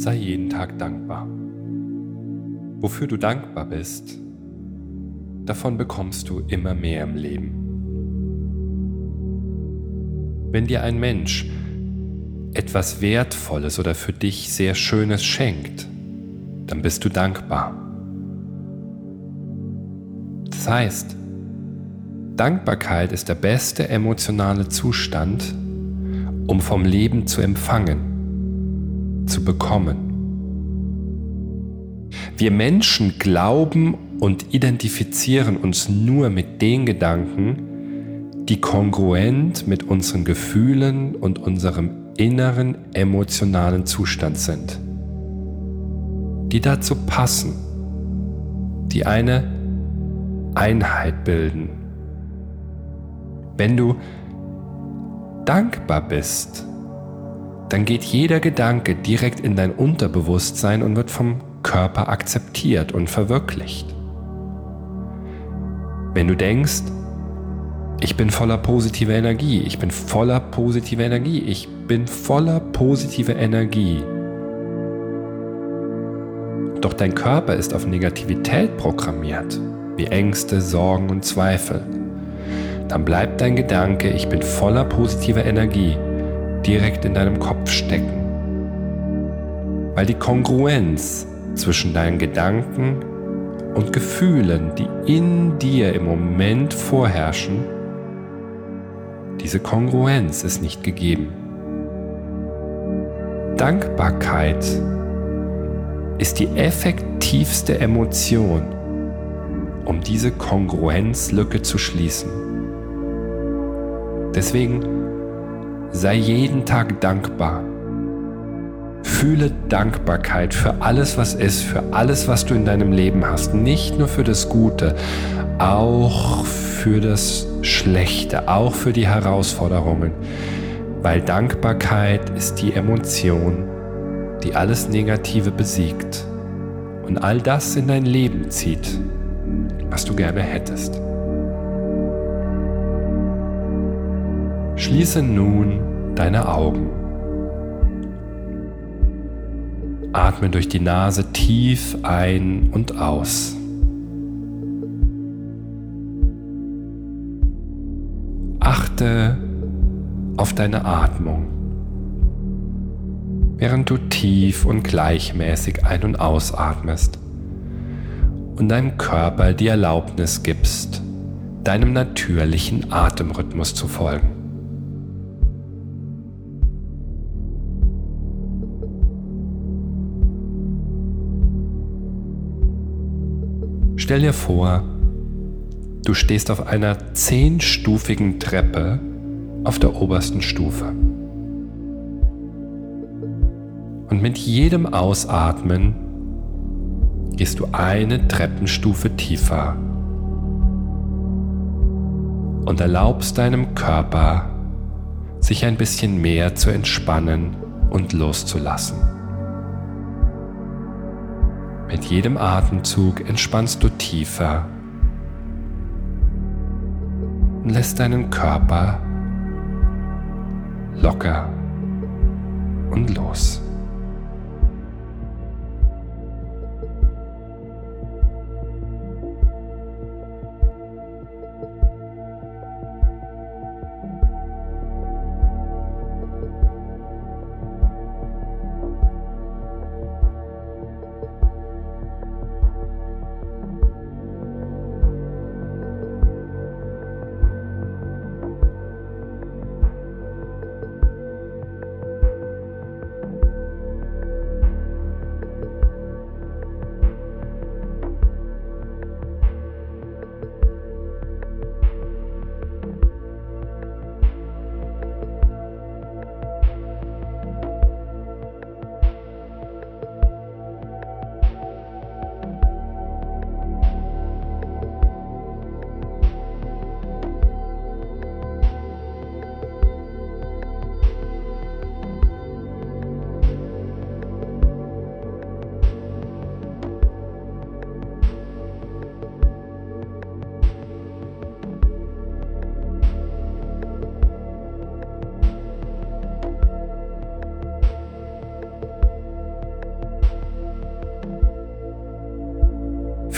Sei jeden Tag dankbar. Wofür du dankbar bist, davon bekommst du immer mehr im Leben. Wenn dir ein Mensch etwas Wertvolles oder für dich sehr Schönes schenkt, dann bist du dankbar. Das heißt, Dankbarkeit ist der beste emotionale Zustand, um vom Leben zu empfangen, zu bekommen. Wir Menschen glauben und identifizieren uns nur mit den Gedanken, die kongruent mit unseren Gefühlen und unserem inneren emotionalen Zustand sind, die dazu passen, die eine Einheit bilden. Wenn du dankbar bist, dann geht jeder Gedanke direkt in dein Unterbewusstsein und wird vom Körper akzeptiert und verwirklicht. Wenn du denkst, ich bin voller positiver Energie, ich bin voller positiver Energie, ich bin voller positiver Energie, doch dein Körper ist auf Negativität programmiert, wie Ängste, Sorgen und Zweifel, dann bleibt dein Gedanke, ich bin voller positiver Energie, direkt in deinem Kopf stecken. Weil die Kongruenz zwischen deinen Gedanken und Gefühlen, die in dir im Moment vorherrschen, diese Kongruenz ist nicht gegeben. Dankbarkeit ist die effektivste Emotion, um diese Kongruenzlücke zu schließen. Deswegen sei jeden Tag dankbar. Fühle Dankbarkeit für alles, was ist, für alles, was du in deinem Leben hast. Nicht nur für das Gute, auch für das Schlechte, auch für die Herausforderungen. Weil Dankbarkeit ist die Emotion, die alles Negative besiegt und all das in dein Leben zieht, was du gerne hättest. Schließe nun deine Augen. Atme durch die Nase tief ein und aus. Achte auf deine Atmung, während du tief und gleichmäßig ein- und ausatmest und deinem Körper die Erlaubnis gibst, deinem natürlichen Atemrhythmus zu folgen. Stell dir vor, du stehst auf einer 10-stufigen Treppe auf der obersten Stufe. Und mit jedem Ausatmen gehst du eine Treppenstufe tiefer und erlaubst deinem Körper, sich ein bisschen mehr zu entspannen und loszulassen. Mit jedem Atemzug entspannst du tiefer und lässt deinen Körper locker und los.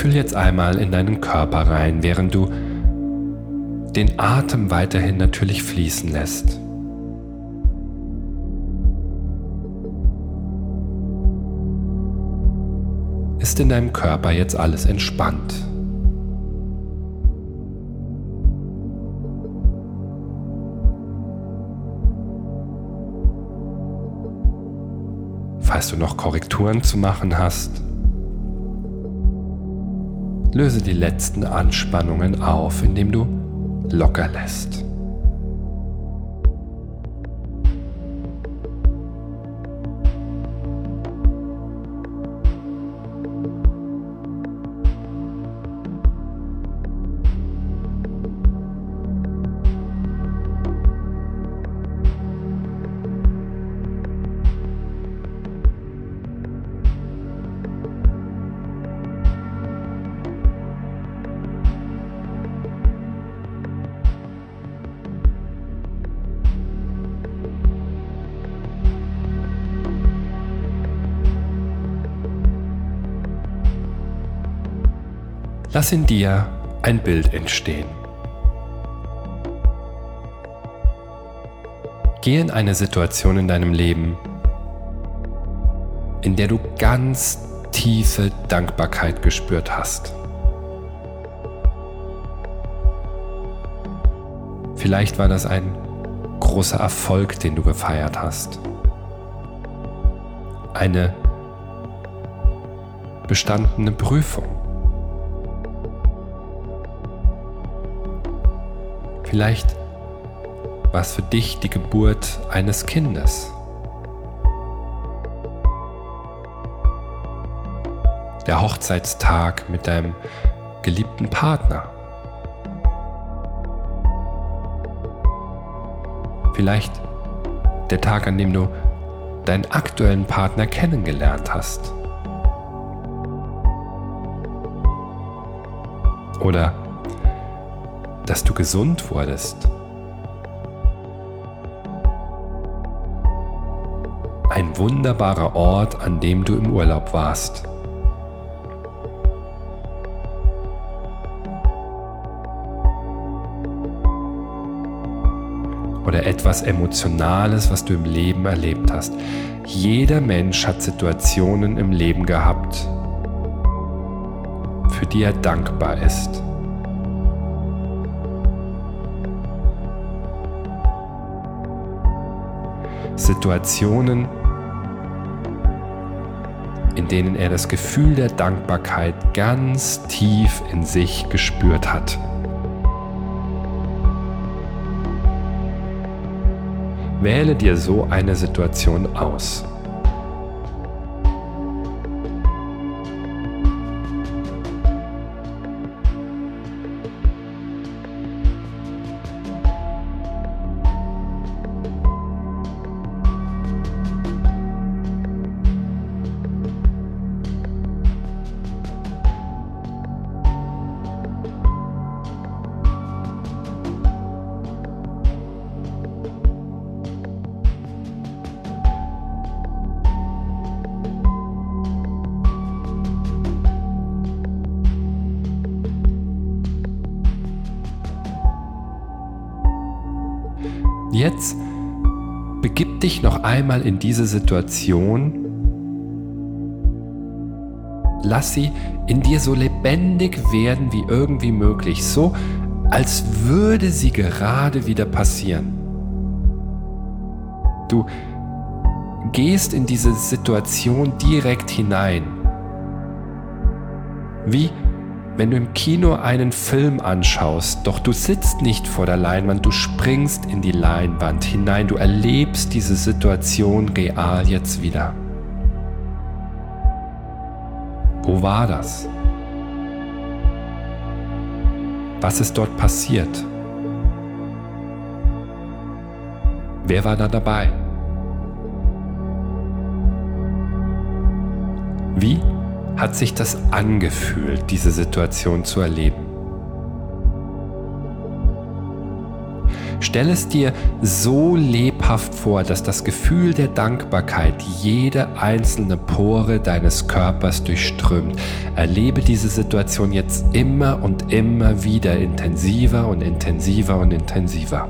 Fühl jetzt einmal in deinen Körper rein, während du den Atem weiterhin natürlich fließen lässt. Ist in deinem Körper jetzt alles entspannt? Falls du noch Korrekturen zu machen hast, löse die letzten Anspannungen auf, indem du locker lässt. Lass in dir ein Bild entstehen. Geh in eine Situation in deinem Leben, in der du ganz tiefe Dankbarkeit gespürt hast. Vielleicht war das ein großer Erfolg, den du gefeiert hast. Eine bestandene Prüfung. Vielleicht war es für dich die Geburt eines Kindes. Der Hochzeitstag mit deinem geliebten Partner. Vielleicht der Tag, an dem du deinen aktuellen Partner kennengelernt hast. Oder dass du gesund wurdest. Ein wunderbarer Ort, an dem du im Urlaub warst. Oder etwas Emotionales, was du im Leben erlebt hast. Jeder Mensch hat Situationen im Leben gehabt, für die er dankbar ist. Situationen, in denen er das Gefühl der Dankbarkeit ganz tief in sich gespürt hat. Wähle dir so eine Situation aus. Jetzt begib dich noch einmal in diese Situation. Lass sie in dir so lebendig werden wie irgendwie möglich, so als würde sie gerade wieder passieren. Du gehst in diese Situation direkt hinein. Wie wenn du im Kino einen Film anschaust, doch du sitzt nicht vor der Leinwand, du springst in die Leinwand hinein, du erlebst diese Situation real jetzt wieder. Wo war das? Was ist dort passiert? Wer war da dabei? Wie hat sich das angefühlt, diese Situation zu erleben? stell es dir so lebhaft vor, dass das Gefühl der Dankbarkeit jede einzelne Pore deines Körpers durchströmt. Erlebe diese Situation jetzt immer und immer wieder intensiver und intensiver und intensiver.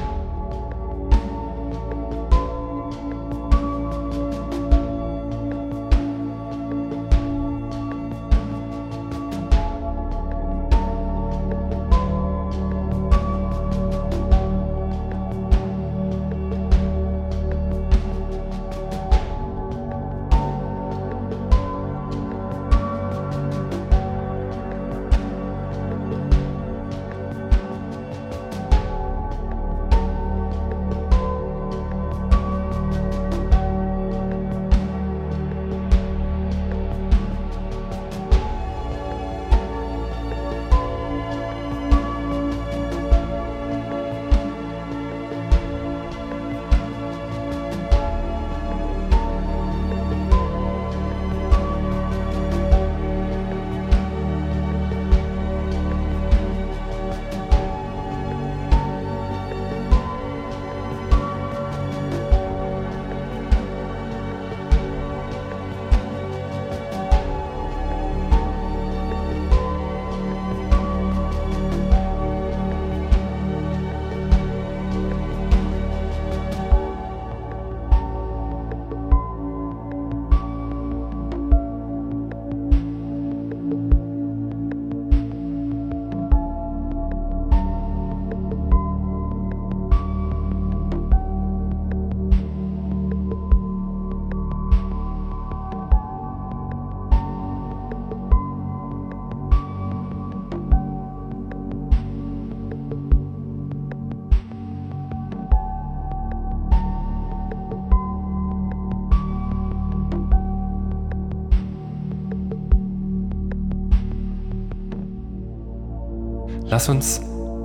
Lass uns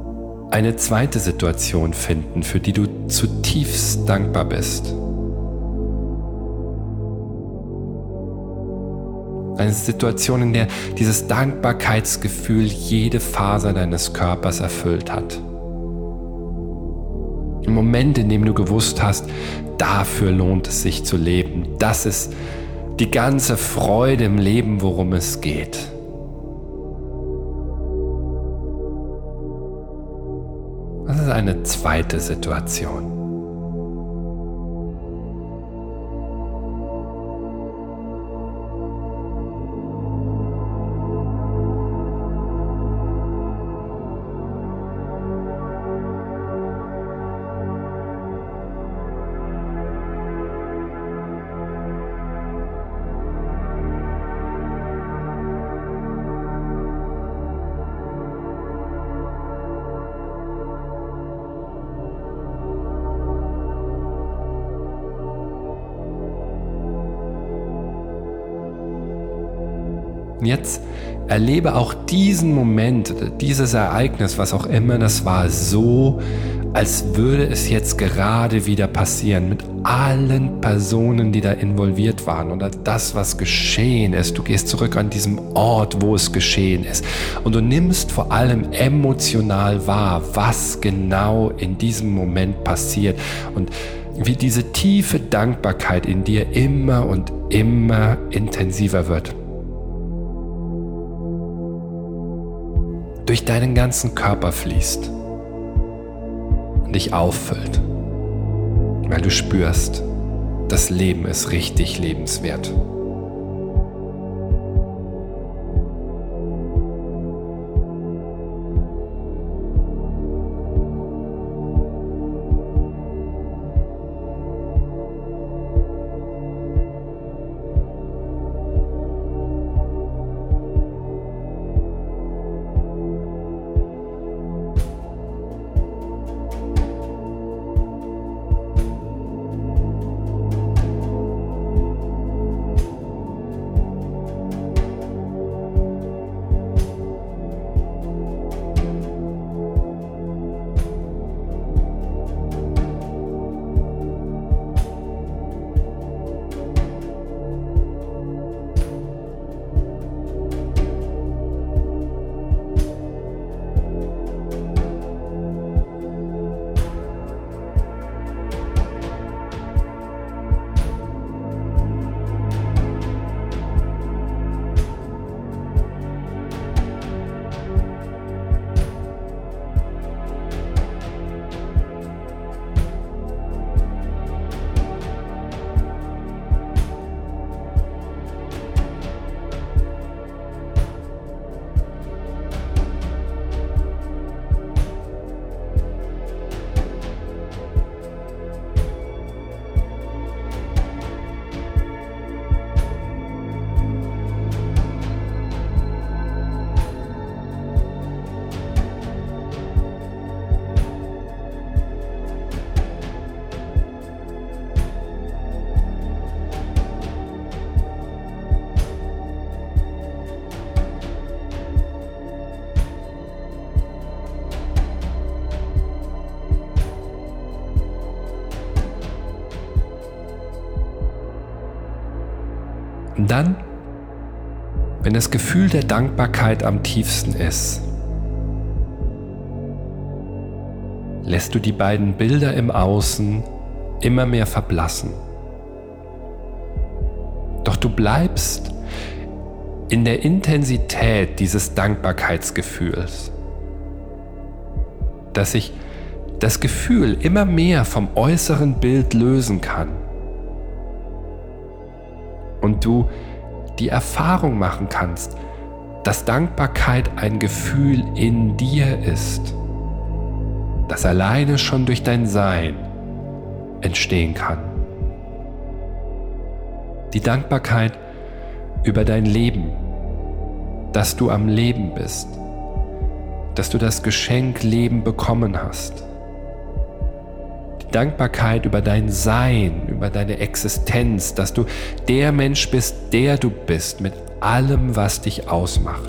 eine zweite Situation finden, für die du zutiefst dankbar bist. Eine Situation, in der dieses Dankbarkeitsgefühl jede Faser deines Körpers erfüllt hat. Ein Moment, in dem du gewusst hast, dafür lohnt es sich zu leben. Das ist die ganze Freude im Leben, worum es geht. Das ist eine zweite Situation. Und jetzt erlebe auch diesen Moment, dieses Ereignis, was auch immer das war, so, als würde es jetzt gerade wieder passieren, mit allen Personen, die da involviert waren oder das, was geschehen ist. Du gehst zurück an diesen Ort, wo es geschehen ist, und du nimmst vor allem emotional wahr, was genau in diesem Moment passiert und wie diese tiefe Dankbarkeit in dir immer und immer intensiver wird. Durch deinen ganzen Körper fließt und dich auffüllt, weil du spürst, das Leben ist richtig lebenswert. Und dann, wenn das Gefühl der Dankbarkeit am tiefsten ist, lässt du die beiden Bilder im Außen immer mehr verblassen. Doch du bleibst in der Intensität dieses Dankbarkeitsgefühls, dass sich das Gefühl immer mehr vom äußeren Bild lösen kann und du die Erfahrung machen kannst, dass Dankbarkeit ein Gefühl in dir ist, das alleine schon durch dein Sein entstehen kann. Die Dankbarkeit über dein Leben, dass du am Leben bist, dass du das Geschenk Leben bekommen hast. Die Dankbarkeit über dein Sein, über deine Existenz, dass du der Mensch bist, der du bist, mit allem, was dich ausmacht.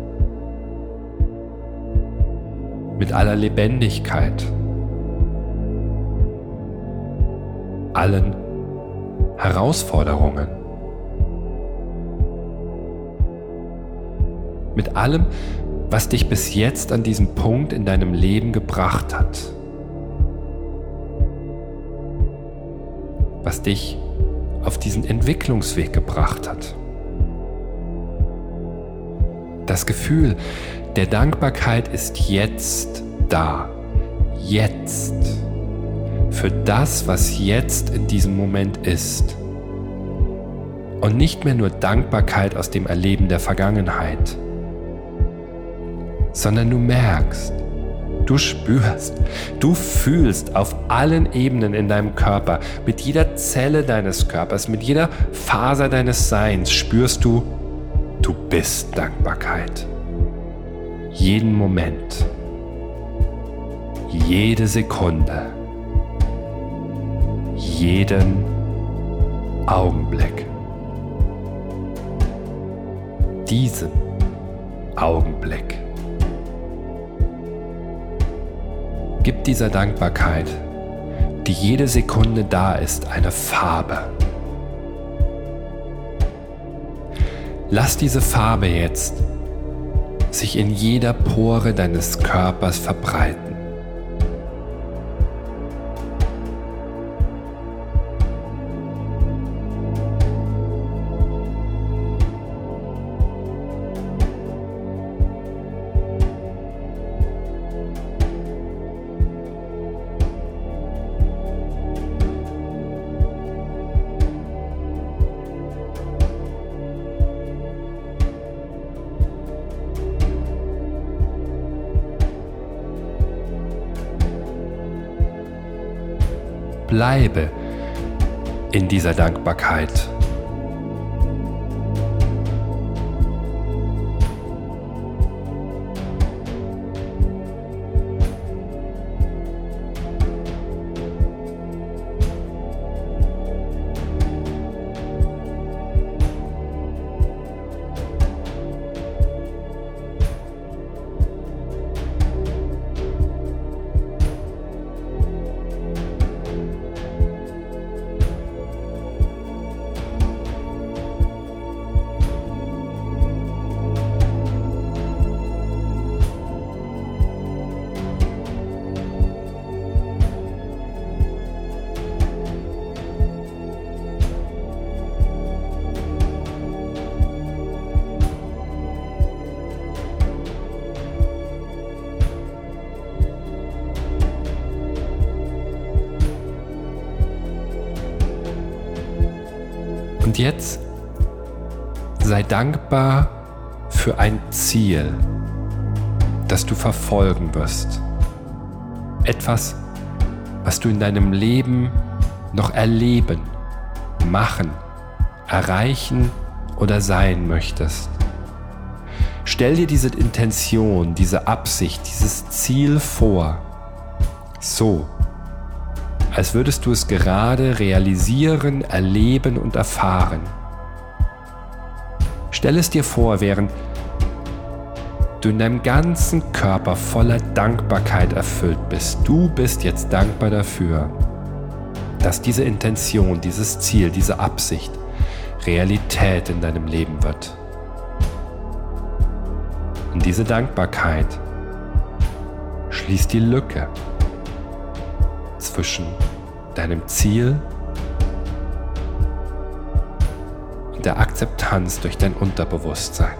Mit aller Lebendigkeit, allen Herausforderungen, mit allem, was dich bis jetzt an diesem Punkt in deinem Leben gebracht hat, was dich auf diesen Entwicklungsweg gebracht hat. Das Gefühl der Dankbarkeit ist jetzt da, jetzt, für das, was jetzt in diesem Moment ist. Und nicht mehr nur Dankbarkeit aus dem Erleben der Vergangenheit, sondern du merkst, du spürst, du fühlst auf allen Ebenen in deinem Körper, mit jeder Zelle deines Körpers, mit jeder Faser deines Seins spürst du, du bist Dankbarkeit. Jeden Moment, jede Sekunde, jeden Augenblick. Diesen Augenblick. Gib dieser Dankbarkeit, die jede Sekunde da ist, eine Farbe. Lass diese Farbe jetzt sich in jeder Pore deines Körpers verbreiten. Bleibe in dieser Dankbarkeit. Und jetzt sei dankbar für ein Ziel, das du verfolgen wirst. Etwas, was du in deinem Leben noch erleben, machen, erreichen oder sein möchtest. Stell dir diese Intention, diese Absicht, dieses Ziel vor, so, als würdest du es gerade realisieren, erleben und erfahren. Stell es dir vor, während du in deinem ganzen Körper voller Dankbarkeit erfüllt bist. Du bist jetzt dankbar dafür, dass diese Intention, dieses Ziel, diese Absicht Realität in deinem Leben wird. Und diese Dankbarkeit schließt die Lücke zwischen deinem Ziel und der Akzeptanz durch dein Unterbewusstsein.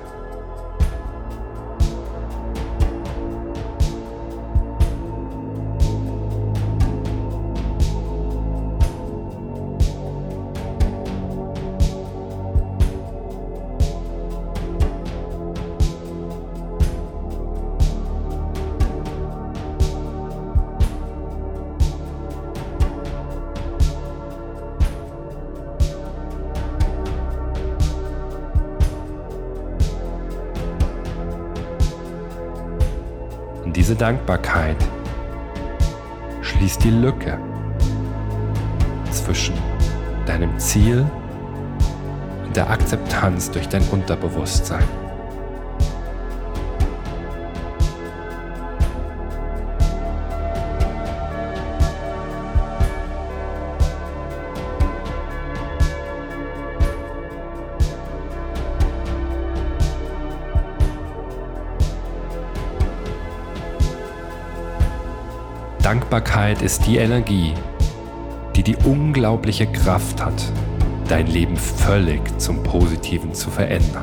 Und diese Dankbarkeit schließt die Lücke zwischen deinem Ziel und der Akzeptanz durch dein Unterbewusstsein. Dankbarkeit ist die Energie, die die unglaubliche Kraft hat, dein Leben völlig zum Positiven zu verändern.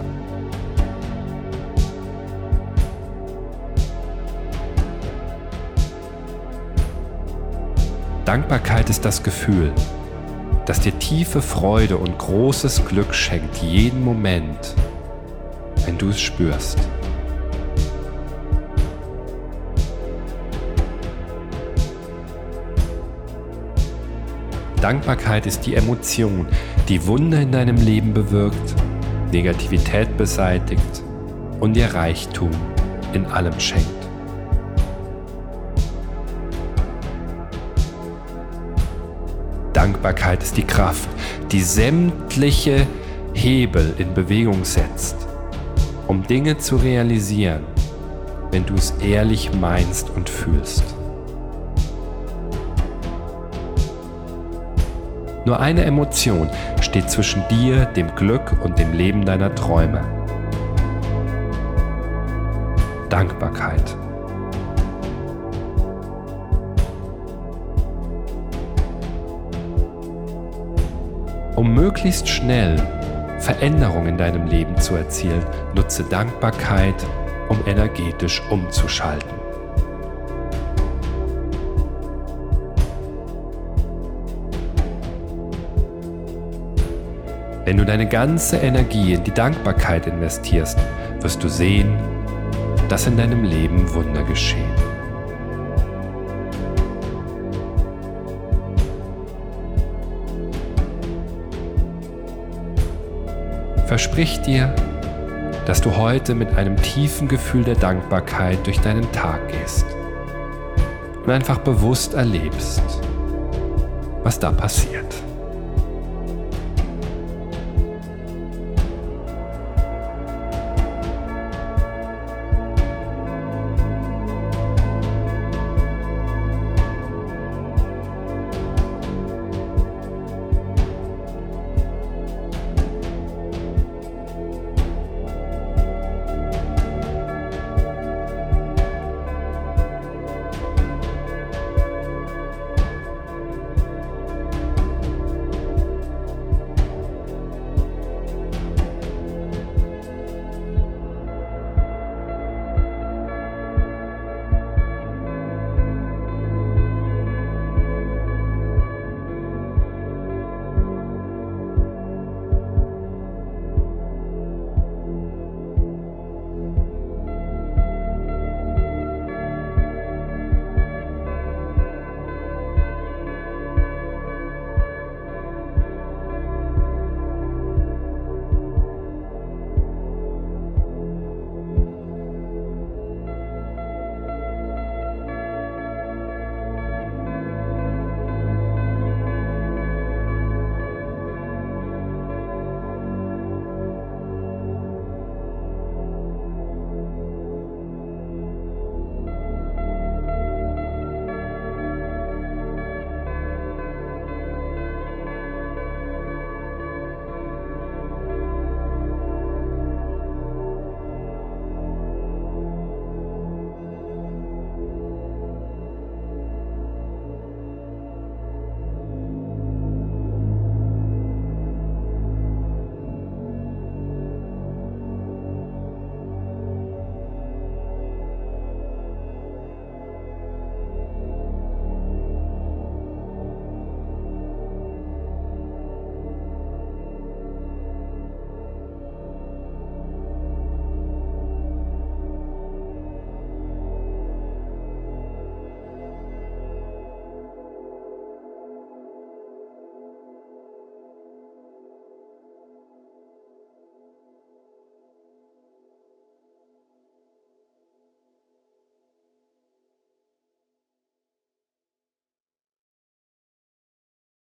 Dankbarkeit ist das Gefühl, das dir tiefe Freude und großes Glück schenkt, jeden Moment, wenn du es spürst. Dankbarkeit ist die Emotion, die Wunder in deinem Leben bewirkt, Negativität beseitigt und dir Reichtum in allem schenkt. Dankbarkeit ist die Kraft, die sämtliche Hebel in Bewegung setzt, um Dinge zu realisieren, wenn du es ehrlich meinst und fühlst. Nur eine Emotion steht zwischen dir, dem Glück und dem Leben deiner Träume. Dankbarkeit. Um möglichst schnell Veränderungen in deinem Leben zu erzielen, nutze Dankbarkeit, um energetisch umzuschalten. Wenn du deine ganze Energie in die Dankbarkeit investierst, wirst du sehen, dass in deinem Leben Wunder geschehen. Versprich dir, dass du heute mit einem tiefen Gefühl der Dankbarkeit durch deinen Tag gehst und einfach bewusst erlebst, was da passiert.